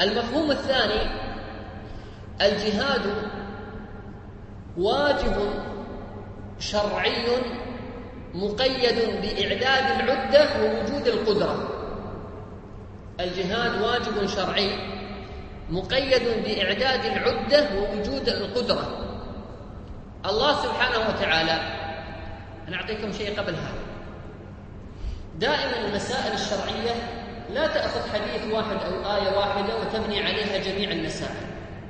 المفهوم الثاني: الجهاد واجب شرعي مقيد بإعداد العدة ووجود القدرة. الجهاد واجب شرعي مقيد بإعداد العدة ووجود القدرة. الله سبحانه وتعالى، أنا أعطيكم شيء قبل هذا. دائما المسائل الشرعية لا تأخذ حديث واحد أو آية واحدة وتبني عليها جميع المسائل.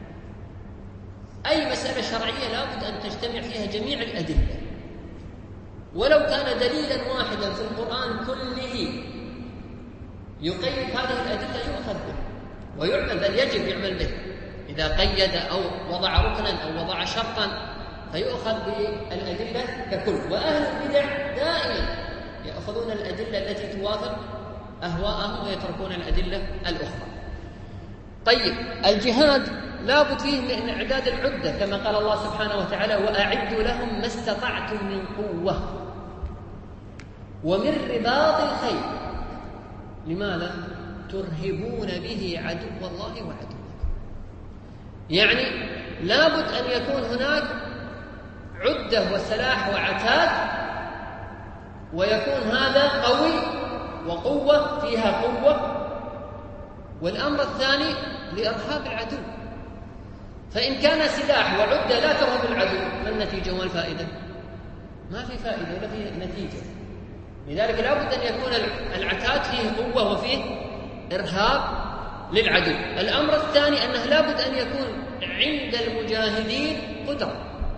أي مسألة شرعية لا بد أن تجتمع فيها جميع الأدلة، ولو كان دليلا واحدا في القرآن كله يقيد هذه الأدلة يؤخذ به ويعمل، بل يجب يعمل به. إذا قيد أو وضع ركنا أو وضع شرطا فيؤخذ بالأدلة ككل. وأهل البدع دائما يأخذون الأدلة التي توافق أهواءهم ويتركون الأدلة الأخرى. طيب، الجهاد لا بد فيه من إعداد العدة، كما قال الله سبحانه وتعالى: وأعدوا لهم ما استطعتم من قوة ومن رباط الخيل. لماذا؟ ترهبون به عدو الله وعدوكم. يعني لا بد أن يكون هناك عدة وسلاح وعتاد، ويكون هذا قوي وقوة فيها قوة. والأمر الثاني لإرهاب العدو، فإن كان سلاح وعدة لا ترهب العدو، ما النتيجة وما الفائدة؟ ما في فائدة ولا في نتيجة. لذلك لا بد أن يكون العتاد فيه قوة وفيه إرهاب للعدو. الأمر الثاني أنه لا بد أن يكون عند المجاهدين قدرة،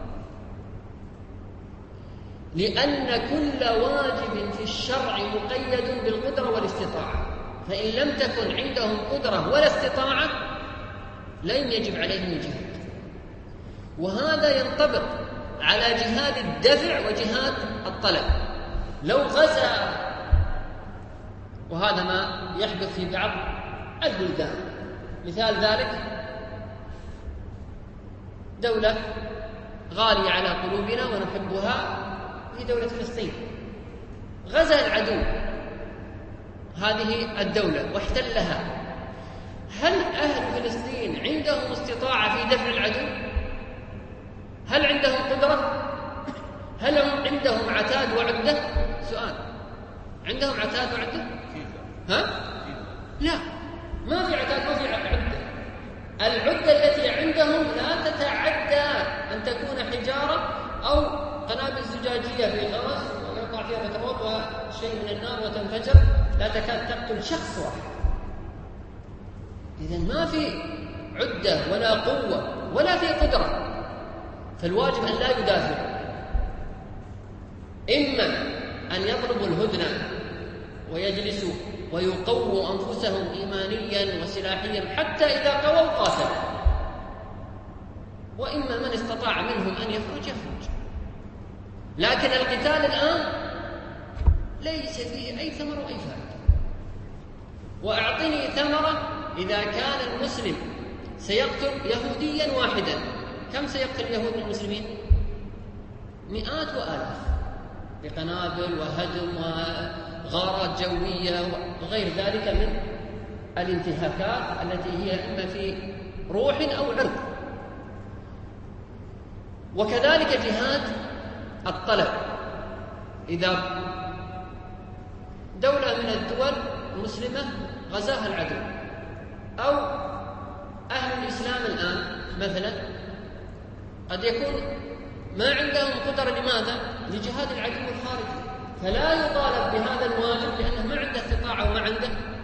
لأن كل واجب في الشرع مقيد بالقدرة والاستطاعة، فإن لم تكن عندهم قدرة ولا استطاعة لن يجب عليهم الجهاد. وهذا ينطبق على جهاد الدفع وجهاد الطلب. لو غزا، وهذا ما يحدث في بعض البلدان، مثال ذلك دولة غالية على قلوبنا ونحبها هي دولة فلسطين، غزا العدو هذه الدولة واحتلها. هل أهل فلسطين عندهم استطاعة في دفع العدو؟ هل عندهم قدرة؟ هل عندهم عتاد وعدة؟ سؤال، عندهم عتاد وعدة؟ لا، ما في عتاد، ما في عدة. العدة التي عندهم لا تتعدى أن تكون حجارة أو قنابل زجاجية في غمس ويقع فيها بترول وشيء من النار وتنفجر، لا تكاد تقتل شخص واحد. إذن ما في عدة ولا قوة ولا في قدرة، فالواجب أن لا يدافع، إما أن يضربوا الهدنة ويجلسوا ويقووا أنفسهم إيمانيا وسلاحيا حتى إذا قووا قاتلوا، وإما من استطاع منهم أن يخرج. لكن القتال الآن ليس فيه أي ثمر وأي فائدة. وأعطني ثمرة إذا كان المسلم سيقتل يهوديا واحدا، كم سيقتل اليهود من المسلمين؟ مئات وآلاف، بقنابل وهدم وغارات جوية وغير ذلك من الانتهاكات التي هي إما في روح أو عرض. وكذلك جهاد الطلب، إذا دولة من الدول المسلمة غزاها العدو، أو أهل الإسلام الآن مثلا قد يكون ما عندهم قدرة، لماذا؟ لجهاد العدو الخارجي، فلا يطالب بهذا الواجب لأنه ما عنده استطاعة وما عنده